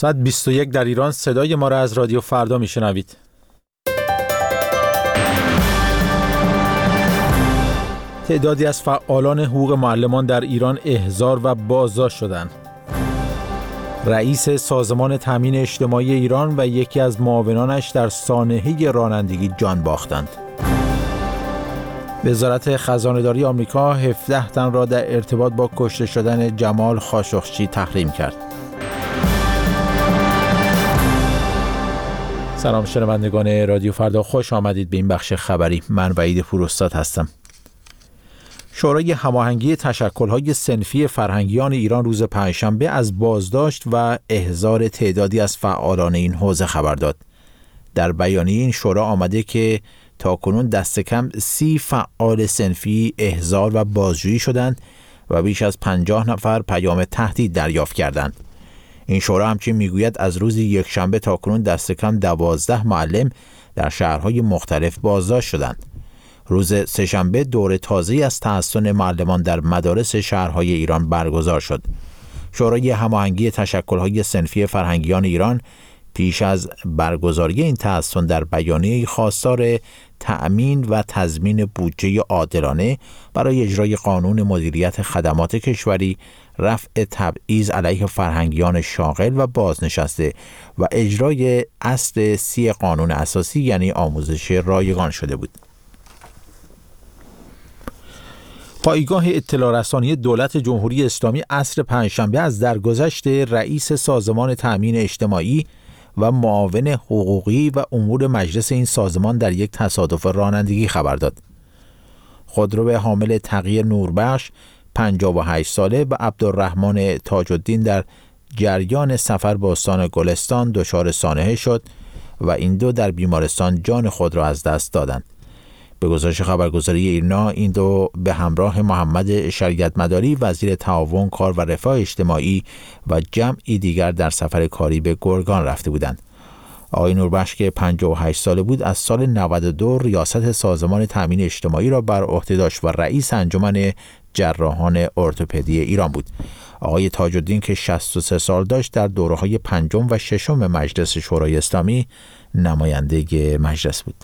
ساعت 21 در ایران. صدای ما را از رادیو فردا میشنوید. تعدادی از فعالان حقوق معلمان در ایران احضار و بازداشت شدند. رئیس سازمان تامین اجتماعی ایران و یکی از معاونانش در سانحه رانندگی جان باختند. وزارت خزانه‌داری آمریکا 17 تن را در ارتباط با کشته شدن جمال خاشقچی تحریم کرد. سلام شنوندگان رادیو فردا، خوش آمدید به این بخش خبری. من وحید پوراستاد هستم. شورای هماهنگی تشکل‌های صنفی فرهنگیان ایران روز پنجشنبه از بازداشت و احضار تعدادی از فعالان این حوزه خبر داد. در بیانیه این شورا آمده که تاکنون دست کم 30 فعال صنفی احضار و بازجویی شدند و بیش از 50 نفر پیام تهدید دریافت کردند. این شورا همچنین میگوید از روز یکشنبه تاکنون دست کم 12 معلم در شهرهای مختلف بازداشت شدند. روز سه‌شنبه دور تازه‌ای از تحصن معلمان در مدارس شهرهای ایران برگزار شد. شورای هماهنگی تشکل‌های صنفی فرهنگیان ایران پیش از برگزاری این تحصن در بیانیه‌ای خواستار تأمین و تضمین بودجه عادلانه برای اجرای قانون مدیریت خدمات کشوری، رفع تبعیض علیه فرهنگیان شاغل و بازنشسته و اجرای اصل 30 قانون اساسی یعنی آموزش رایگان شده بود. پایگاه اطلاع رسانی دولت جمهوری اسلامی عصر پنجشنبه از درگذشت رئیس سازمان تامین اجتماعی و معاون حقوقی و امور مجلس این سازمان در یک تصادف رانندگی خبر داد. خودرو حامل تقی نوربخش 58 ساله و عبدالرحمن تاج‌الدین در جریان سفر به استان گلستان دچار سانحه شد و این دو در بیمارستان جان خود را از دست دادند. به گزارش خبرگزاری ایرنا این دو به همراه محمد شریعت مداری وزیر تعاون، کار و رفاه اجتماعی و جمعی دیگر در سفر کاری به گرگان رفته بودند. آقای نوربخش که 58 ساله بود از سال 92 ریاست سازمان تامین اجتماعی را بر عهده داشت و رئیس انجمن جراحان ارتوپدی ایران بود. آقای تاج‌الدین که 63 سال داشت در دوره‌های پنجم و ششم مجلس شورای اسلامی نماینده مجلس بود.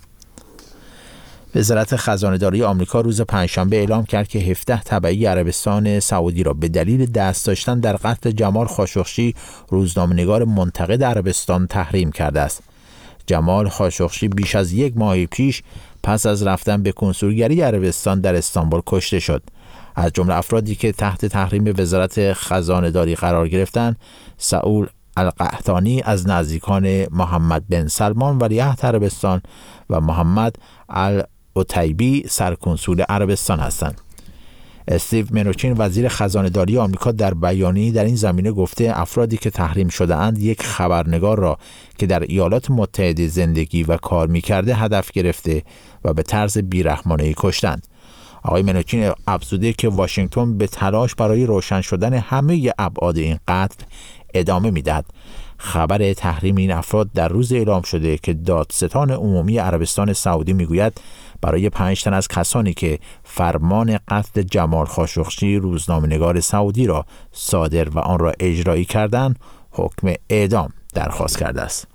وزارت خزانه‌داری آمریکا روز پنجشنبه اعلام کرد که 17 تبعی عربستان سعودی را به دلیل دست داشتن در قتل جمال خاشقچی روزنامه‌نگار منتقد عربستان تحریم کرده است. جمال خاشقچی بیش از یک ماه پیش پس از رفتن به کنسولگری عربستان در استانبول کشته شد. از جمله افرادی که تحت تحریم وزارت خزانه‌داری قرار گرفتند، سعود القحطانی از نزدیکان محمد بن سلمان ولیعهد عربستان و محمد العتیبی سرکنسول عربستان هستند. استیو منوچین وزیر خزانه‌داری آمریکا در بیانیه‌ای در این زمینه گفته افرادی که تحریم شده اند یک خبرنگار را که در ایالات متحده زندگی و کار می‌کرده هدف گرفته و به طرز بیرحمانه‌ای کشتند. آقای منوچین افزوده که واشنگتن به تلاش برای روشن شدن همه ابعاد این قتل ادامه می‌دهد. خبر تحریم این افراد در روز اعلام شده که دادستان عمومی عربستان سعودی میگوید برای 5 تن از کسانی که فرمان قتل جمال خاشقچی روزنامه‌نگار سعودی را صادر و آن را اجرایی کردند حکم اعدام درخواست کرده است.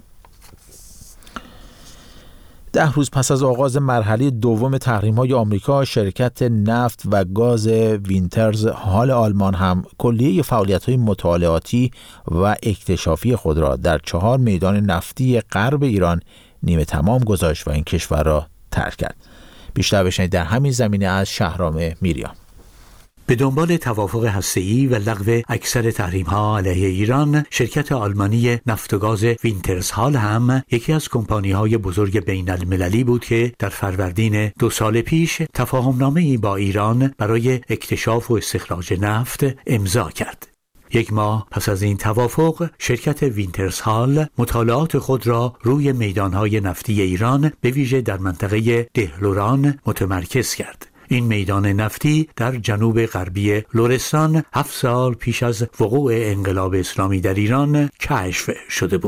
10 روز پس از آغاز مرحله دوم تحریم‌های آمریکا، شرکت نفت و گاز وینترز هال آلمان هم کلیه فعالیت‌های مطالعاتی و اکتشافی خود را در 4 میدان نفتی غرب ایران نیمه تمام گذاشت و این کشور را ترک کرد. بیشتر بشنوید در همین زمینه از شهرام میریان. به دنبال توافق هسته‌ای و لغو اکثر تحریم‌ها علیه ایران، شرکت آلمانی نفت و گاز وینترزهال هم یکی از کمپانی‌های بزرگ بین‌المللی بود که در فروردین 2 سال پیش تفاهم‌نامه‌ای با ایران برای اکتشاف و استخراج نفت امضا کرد. 1 ماه پس از این توافق، شرکت وینترزهال مطالعات خود را روی میدان‌های نفتی ایران به ویژه در منطقه دهلوران متمرکز کرد. این میدان نفتی در جنوب غربی لرستان 7 سال پیش از وقوع انقلاب اسلامی در ایران کشف شده بود.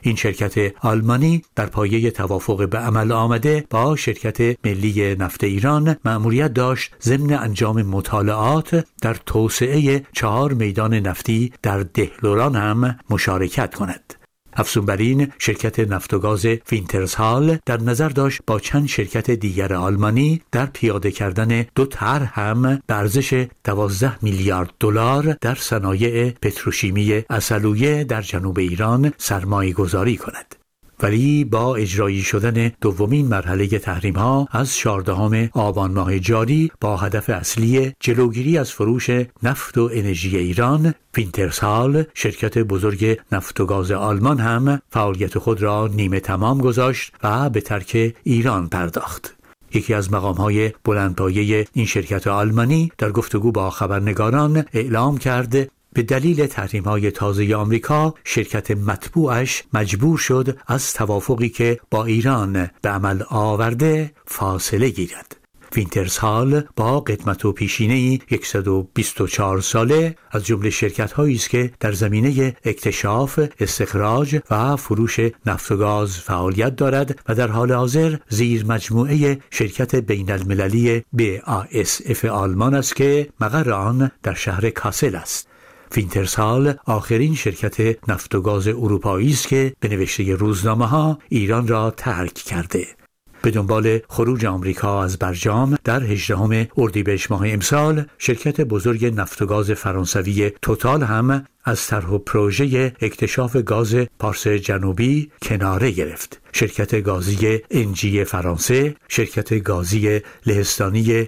این شرکت آلمانی در پایه توافق به عمل آمده با شرکت ملی نفت ایران مأموریت داشت ضمن انجام مطالعات در توسعه 4 میدان نفتی در دهلوران هم مشارکت کند. افزون بر این، شرکت نفت و گاز وینترسهال در نظر داشت با چند شرکت دیگر آلمانی در پیاده کردن 2 طرح هم به ارزش 12 میلیارد دلار در صنایع پتروشیمی عسلویه در جنوب ایران سرمایه گذاری کند. ولی با اجرایی شدن دومین مرحله تحریم‌ها از 14 آبان ماه جاری با هدف اصلی جلوگیری از فروش نفت و انرژی ایران، وینترسهال، شرکت بزرگ نفت و گاز آلمان هم فعالیت خود را نیمه تمام گذاشت و به ترک ایران پرداخت. یکی از مقام‌های بلندپایه این شرکت آلمانی در گفتگو با خبرنگاران اعلام کرد به دلیل تحریم‌های تازه آمریکا، شرکت مطبوعش مجبور شد از توافقی که با ایران به عمل آورده فاصله گیرد. وینترسهال با قدمت و پیشینه‌ای 124 ساله از جمله شرکت‌هایی است که در زمینه اکتشاف، استخراج و فروش نفت و گاز فعالیت دارد و در حال حاضر زیر مجموعه شرکت بین‌المللی BASF آلمان است که مقر آن در شهر کاسل است. وینترسهال آخرین شرکت نفت و گاز اروپایی است که به نوشته روزنامه‌ها ایران را ترک کرده. به دنبال خروج آمریکا از برجام در 18 اردیبهشت ماه امسال، شرکت بزرگ نفت و گاز فرانسوی توتال هم از طرح و پروژه اکتشاف گاز پارس جنوبی کناره گرفت. شرکت گازی انجی فرانسه، شرکت گازی لهستانی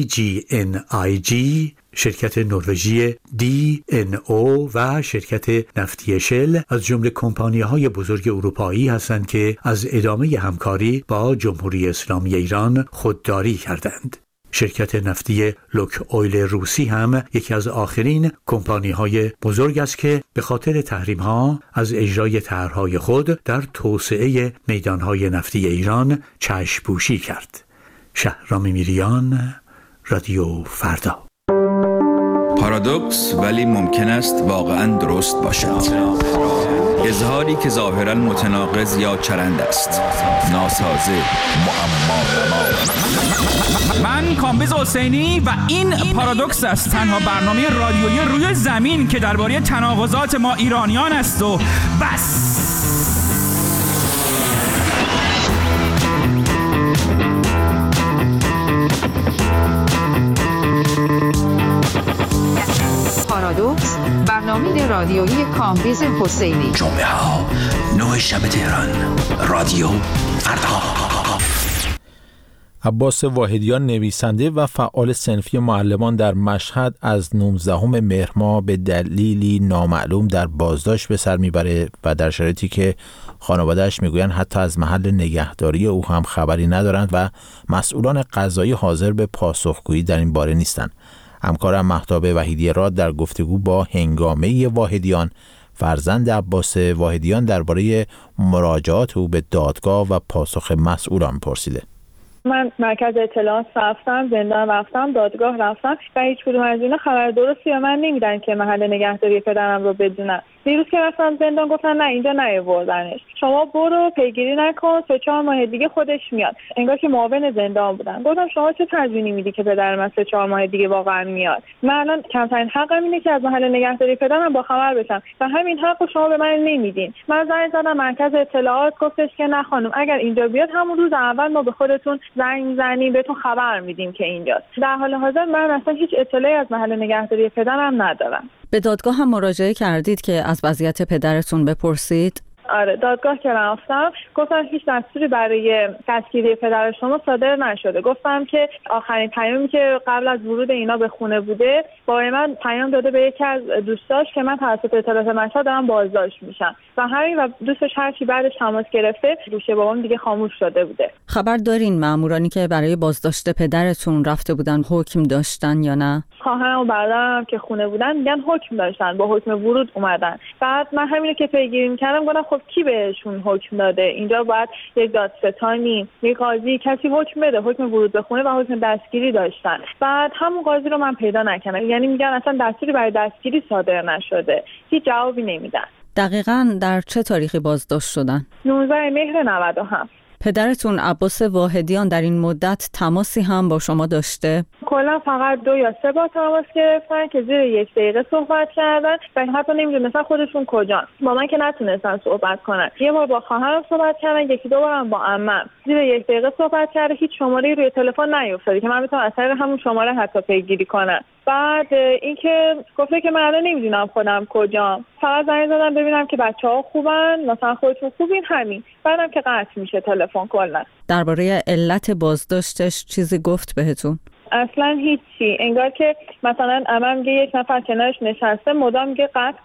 PGNiG، شرکت نروژی DNO و شرکت نفتی شل از جمله کمپانی‌های بزرگ اروپایی هستند که از ادامه همکاری با جمهوری اسلامی ایران خودداری کردند. شرکت نفتی لوک اویل روسی هم یکی از آخرین کمپانی‌های بزرگ است که به خاطر تحریم‌ها از اجرای طرح‌های خود در توسعه میدان‌های نفتی ایران چشم‌پوشی کرد. شهرام میریان، رادیو فردا. پارادوکس ولی ممکن است واقعاً درست باشد. اظهاری که ظاهراً متناقض یا چرند است، ناسازه، معما. من کامبیز حسینی و این پارادوکس است، تنها برنامه رادیویی روی زمین که درباره تناقضات ما ایرانیان است و بس. پارادوکس، برنامه رادیویی کامبیز حسینی. جمعه ها 9 شب تهران، رادیو فردا. عباس واحدیان، نویسنده و فعال صنفی معلمان در مشهد، از 19 مهر ماه به دلیلی نامعلوم در بازداشت به سر میبره و در شرایطی که خانواده‌اش میگویند حتی از محل نگهداری او هم خبری ندارند و مسئولان قضایی حاضر به پاسخگویی در این باره نیستند. همکارم مهتاب وحیدی راد در گفتگو با هنگامه واحدیان، فرزند عباس واحدیان، درباره مراجعات او به دادگاه و پاسخ مسئولان پرسیده. من مرکز اطلاعات رفتم، زندان رفتم، دادگاه رفتم و هیچ کدوم از اینا خبر درستی به من نمیدن که محل نگهداری پدرم رو بدونم. دیروز که رفتم زندان گفتن نه اینجا نیاوردنش، شما برو پیگیری نکن، 3-4 ماه دیگه خودش میاد. انگار که معاون زندان بودن. گفتم شما چه تضمینی میدی که پدر من 3-4 ماه دیگه واقعا میاد؟ من الان کمترین حقم اینه که از محل نگهداری پدرم با خبر بشم و همین حقو شما به من نمیدین. من زنگ زدم مرکز اطلاعات، گفتش که نه خانم، اگر اینجا بیاد همون روز اول ما به خودتون زنگ میزنیم، بهتون خبر میدیم که اینجاست. در حال حاضر من اصلا هیچ اطلاعی از محل نگهداری پدرم ندارم. به دادگاه هم مراجعه کردید که از وضعیت پدرتون بپرسید؟ آره، دادگاه که رفتم گفتم هیچ دستوری برای دستگیری پدر شما صادر نشده. گفتم که آخرین پیامی که قبل از ورود اینا به خونه بوده با من پیام داده به یکی از دوستاش که من توسط اطلاعات مشهد دارم بازداشت میشم و همین، و دوستش هرچی بعدش تماس گرفته گوشه بابام دیگه خاموش شده بوده. خبر دارین مامورانی که برای بازداشت پدرتون رفته بودن حکم داشتن یا نه؟ خواهرم و برادرم که خونه بودن میگن حکم داشتن، با حکم ورود اومدن. بعد من همینو که پیگیری می‌کردم گفتم خب کی بهشون حکم داده؟ اینجا باید یک دادستانی، یک قاضی، کسی حکم بده، حکم ورود به خونه و حکم دستگیری داشتن. بعد همون قاضی رو من پیدا نکردم، یعنی میگن اصلا دستوری برای دستگیری صادر نشده، هیچ جوابی نمیدن. دقیقاً در چه تاریخی بازداشت شدن؟ 19 مهر 97. پدرتون عباس واحدیان در این مدت تماسی هم با شما داشته؟ کلا فقط 2 یا 3 بار تماس گرفتن که زیر 1 دقیقه صحبت کردن و حتی نمیدونستن خودشون کجان. با من که نتونستن صحبت کنن. یه بار با خواهرم صحبت کردن، 1-2 بارم با عمم. زیر 1 دقیقه صحبت کرده، هیچ شماره‌ای روی تلفن نیافتاده که من بتونم از طریق همون شماره حتی پیگیری کنم. بعد اینکه گفته که من الان نمیدونم خودم کجام، فقط زنگ زدم ببینم که بچه‌ها خوبن، مثلا خودتون خوبین، همین. بعدم که قطع میشه تلفن کلا. درباره علت بازداشتش چیزی گفت بهتون؟ اصلا هیچی. انگار که مثلا عمم میگه یک نفر کنارش نشسته مدام میگه قطع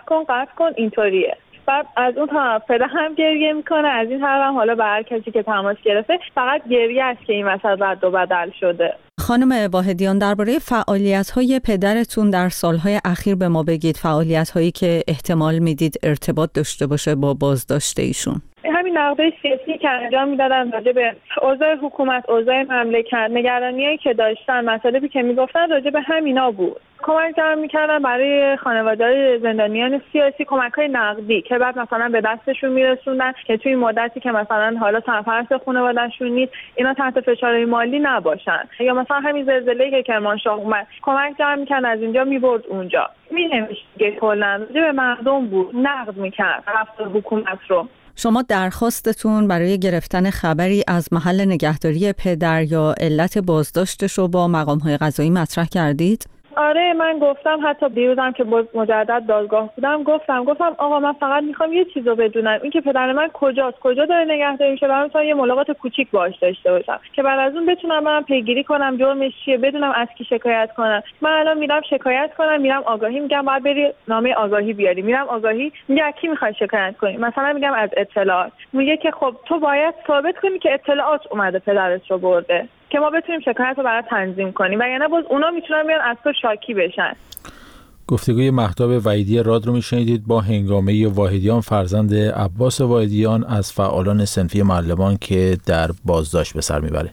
کن اینطوریه. بعد از اون طرف پدر هم گریه میکنه، از این طرف هم حالا به هر کسی که تماس گرفته فقط گریه است که این وسط رد و بدل شده. خانم واحدیان، درباره فعالیت‌های پدرتون در سالهای اخیر به ما بگید، فعالیت‌هایی که احتمال میدید ارتباط داشته باشه با بازداشت ایشون. همین نقدای سیاسی که انجام میدادن راجع به اوضاع حکومت، اوضاع مملکت، نگرانیایی که داشتن، مطالبی که میگفتن راجع به همینا بود. کمک دارم میکردن برای خانواده‌های زندانیان سیاسی، کمک‌های نقدی که بعد مثلا به دستشون میرسوندن که توی مدتی که مثلا حالا سرپرست خانواده‌شون نیست اینا تحت فشار مالی نباشن. یا مثلا همین زلزله‌ای که کرمانشاه اومد کمک دارم میکردن، از اینجا میبرد اونجا. مینوشت که کلاً به مردم بود، نقد میکرد رفتار حکومت رو. شما درخواستتون برای گرفتن خبری از محل نگهداری پدر یا علت بازداشتش رو با مقام‌های قضایی مطرح کردید؟ آره، من گفتم، حتی دیروزم که مجدد دادگاه بودم گفتم آقا من فقط میخوام یه چیزو بدونم، این که پدر من کجاست، کجا داره نگهداری میشه، برام تا یه ملاقات کوچیک باهاش داشته باشم که بعد از اون بتونم برام پیگیری کنم جرمش چیه، بدونم از کی شکایت کنم. من الان میرم شکایت کنم، میرم آگاهی، میگم باید بری نامه آگاهی بیاری، میرم آگاهی، میگه از کی میخوای شکایت کنی، مثلا میگم از اطلاعات، میگه که خب تو باید ثابت کنی که اطلاعات اومده پدرت رو برده که ما بتونیم شکایت رو برات تنظیم کنیم، وگرنه باز اونا میتونن بیان از تو شاکی بشن. گفتگوی مهتاب وحیدی راد رو میشنیدید با هنگامه واحدیان، فرزند عباس واحدیان، از فعالان صنفی معلمان که در بازداشت به سر میبره.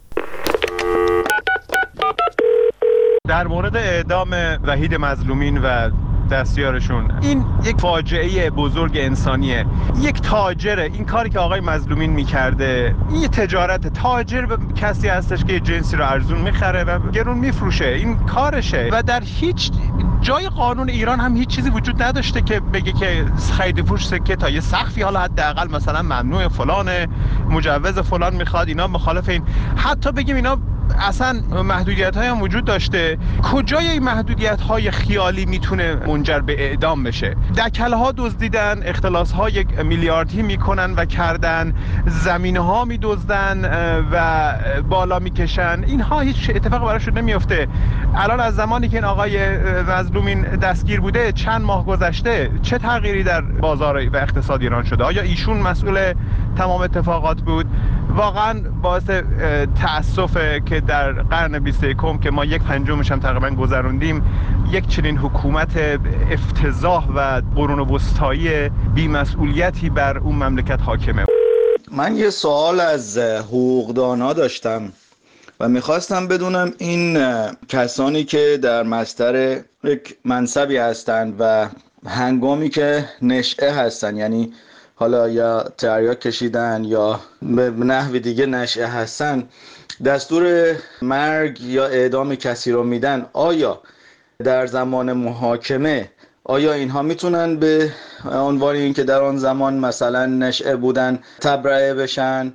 در مورد اعدام وحید مظلومین و دستیارشون، این یک فاجعه بزرگ انسانیه. یک تاجره، این کاری که آقای مظلومین میکرده، این یه تجارت. تاجر کسی هستش که جنسی رو ارزون میخره و گرون میفروشه، این کارشه و در هیچ جای قانون ایران هم هیچ چیزی وجود نداشته که بگه که خرید فروش سکه تا یه سقفی، حالا حداقل مثلا ممنوع فلانه، مجوز فلان میخواد، اینا مخالف این. حتی بگیم اینا اصلا محدودیت‌های هم وجود داشته، کجای این محدودیت‌های خیالی میتونه منجر به اعدام بشه؟ دکل‌ها دزدیدن، اختلاس‌های میلیاردی میکنن و کردن، زمین‌ها میدزدن و بالا میکشن، اینها هیچ اتفاقی براشون نمیفته. الان از زمانی که این آقای مظلومین دستگیر بوده چند ماه گذشته، چه تغییری در بازار و اقتصاد ایران شده؟ آیا ایشون مسئول تمام اتفاقات بود؟ واقعا باعث تأسفه که در قرن 21 که ما 1/5 هم تقریبا گذروندیم، یک چنین حکومت افتضاح و قرون وسطایی بی‌مسئولیتی بر اون مملکت حاکمه. من یه سوال از حقوقدان‌ها داشتم و میخواستم بدونم این کسانی که در مصدر یک منصبی هستند و هنگامی که نشئه هستن، یعنی حالا یا تریاک کشیدن یا به نحو دیگه نشئه هستن، دستور مرگ یا اعدام کسی رو میدن، آیا در زمان محاکمه آیا اینها میتونن به عنوان این که در آن زمان مثلا نشئه بودن تبرئه بشن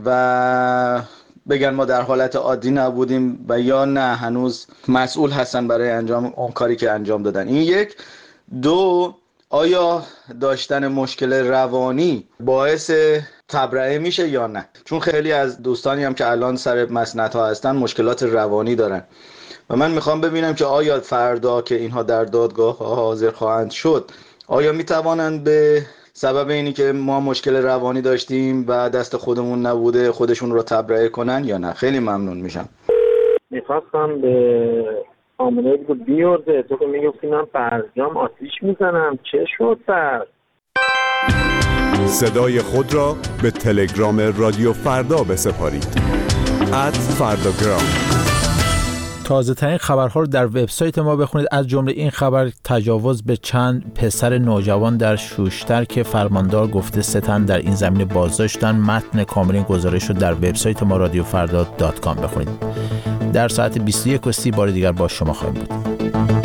و بگن ما در حالت عادی نبودیم، و یا نه هنوز مسئول هستن برای انجام اون کاری که انجام دادن؟ این یک. دو، آیا داشتن مشکل روانی باعث تبرئه میشه یا نه؟ چون خیلی از دوستانی هم که الان سر مسندها هستن مشکلات روانی دارن و من میخوام ببینم که آیا فردا که اینها در دادگاه حاضر خواهند شد، آیا میتوانند به سبب اینی که ما مشکل روانی داشتیم و دست خودمون نبوده خودشون رو تبرئه کنن یا نه؟ خیلی ممنون میشم. میخواستم به آمنه بگو بیارده، تو که میگفتی من فرزام آتیش میزنم، چه شد فرد؟ صدای خود را به تلگرام رادیو فردا بسپارید @فرداگرام. تازه‌ترین خبرها رو در وبسایت ما بخونید. از جمله این خبر تجاوز به چند پسر نوجوان در شوشتر که فرماندار گفته 3 تن در این زمینه بازداشتن. متن کامل این گزارش رو در وبسایت ما radiofardad.com بخونید. در ساعت 21:30 بار دیگر با شما خواهیم بود.